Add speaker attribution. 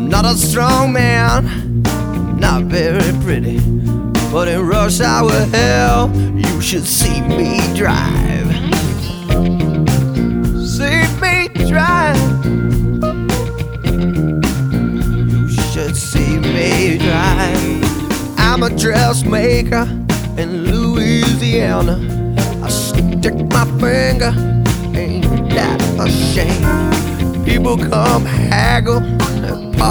Speaker 1: Not a strong man, not very pretty, but in rush hour hell, you should see me drive. See me drive. You should see me drive. I'm a dressmaker in Louisiana. I stick my finger, ain't that a shame? People come haggle and